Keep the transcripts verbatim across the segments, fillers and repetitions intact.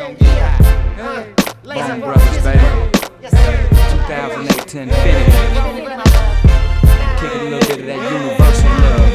Bone Brothers, baby. two thousand eight to infinity. Kick a little bit of that universal love,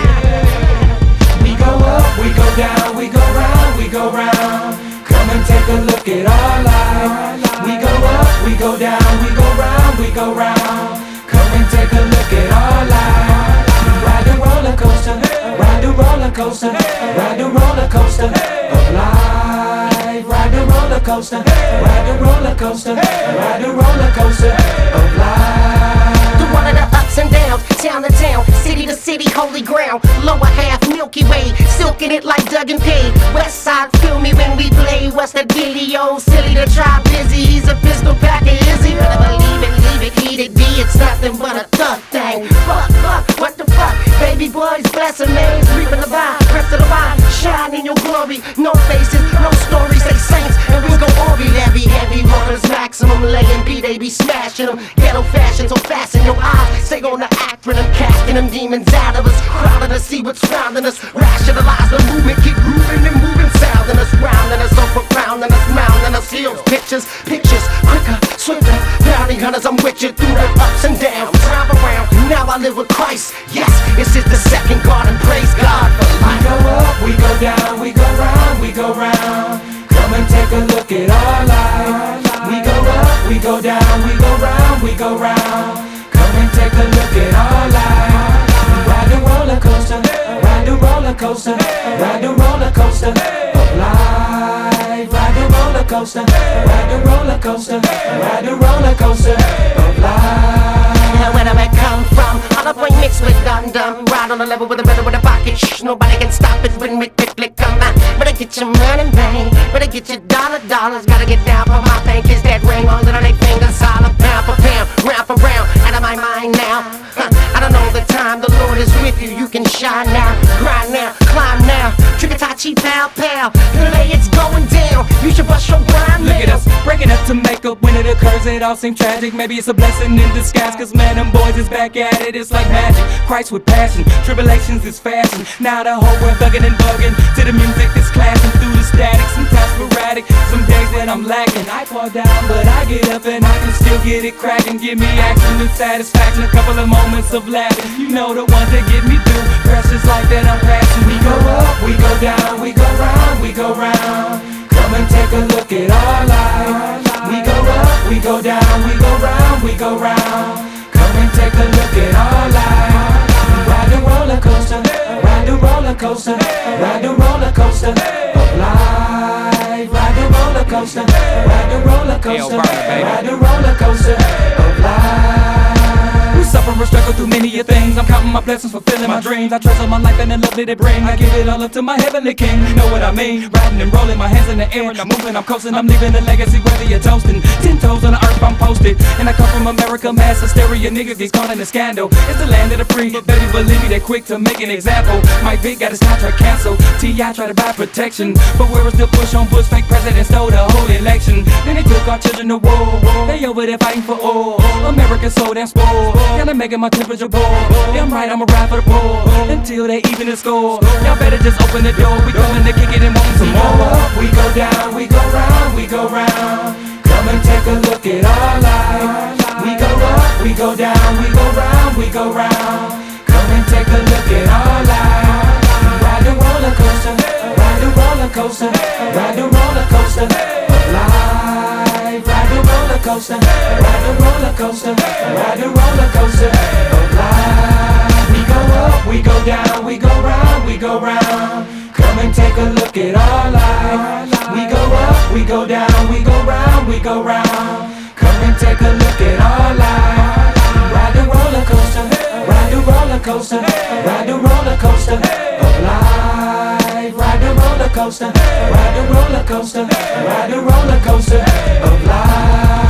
yeah. We go up, we go down, we go round, we go round. Come and take a look at our life. We go up, we go down, we go round, we go round. Come and take a look at our life. Ride the roller coaster, ride the roller coaster, ride the roller coaster of life. Ride the roller coaster, ride the roller coaster, ride the roller coaster of life. Through one of the ups and downs, town to town, city to city, holy ground. Lower half Milky Way, silking it like Doug and P. West side, feel me when we play. What's that dealio? Silly to try busy. He's a pistol packer, is he? Better believe it, leave it, heat it, be it's nothing but a thug thing. Fuck, fuck, what the fuck? Baby boys, blessing names, reaping the vine, rest of the vine, shine in your glory. No faces, no stories, they saints, and we go Orby, heavy, heavy runners, maximum laying B, they be smashing them. Ghetto fashion, so fasten your eyes, stay on the act for them, casting them demons out of us, crowding to see what's found in us. Rationalize the movement, keep grooving and moving, sounding us, rounding us, so profound us, mounting us, heels, pictures, pictures, quicker, swifter, bounty hunters, I'm with you through the ups and downs. Drive around, now I live with Christ. Yes, this is the second garden, praise God for life. We go up, we go down, we go round, we go round. Come and take a look at our life. We go up, we go down, we go round, we go round. Come and take a look at our life. Ride the roller coaster, ride the roller coaster, ride the roller coaster of life. Ride the roller coaster, ride the roller coaster, ride the roller coaster of life. Where do I come from? All the point mixed with dum-dum. Ride on the level with a better with a pocket. Shh, nobody can stop it when we quickly come out. Better get your money, man. Better get your dollar dollars. Gotta get down for my thing. Kiss that ring on little they fingers. All a pound for pound, round for round. Out of my mind now. Huh, I don't know the time. The Lord is with you. You can shine now, grind now, climb now. Trick-a-ta-chi, pow, pow. The lay it's going down. You should bust your grind now. Look at us, breaking up to make up. When it occurs, it all seems tragic. Maybe it's a blessing in disguise, cause man, them boys is back at it. It's like magic, Christ with passion. Tribulations is fashion. Now the whole world thugging and bugging to the music that's clashing through the static. Sometimes sporadic, some days that I'm lacking. I fall down, but I get up and I can still get it cracking. Give me action and satisfaction, a couple of moments of laughing. You know the ones that get me through. Precious life that I'm passing. We go up, we go down, we go round, we go round. Come and take a look at our life. We go up, we go down, we go round, we go round. Come and take a look at our life. Ride the roller coaster, ride the roller coaster, ride the roller coaster of life. Ride the roller coaster, ride the roller coaster, ride the roller coaster of life. We suffer and struggle through many a things. I'm counting my blessings, fulfilling my dreams. I treasure my life and the love that it brings. I give it all up to my heavenly King. You know what I mean? Riding and rolling, my hands in the air, and I'm moving, I'm coasting. I'm leaving a legacy whether you're toasting. Ten toes on the earth, I'm posted. And I come from America, mass hysteria. Niggas gets caught in a scandal. It's the land of the free, but baby, believe me, they quick to make an example. Mike Vick got his contract canceled. T I tried to buy protection, but where was the push on Bush? Fake president stole the whole election. Then they took our children to war. They over there fighting for all. America's so damn spoiled. Gotta make it my temperature boil. Yeah, I'm right, I'ma ride for the poor until they even the score. Y'all better just open the door. We coming to kick it and want some We go more. up, we go down, we go round, we go round. Come and take a look at our life. We go up, we go down, we go round, we go round. Come and take a look at our life. Ride the roller coaster, ride the roller coaster, ride the roller coaster of life. Ride the roller coaster, ride the roller coaster, ride the roller coaster of life. We go up, we go down, we go round, we go round. Come and take a look at our life. We go up, we go down, we go round, we go round. Come and take a look at our life. Ride the roller coaster, ride the roller coaster, ride the roller coaster of life. Ride the roller coaster, ride the roller coaster, ride the roller coaster of life.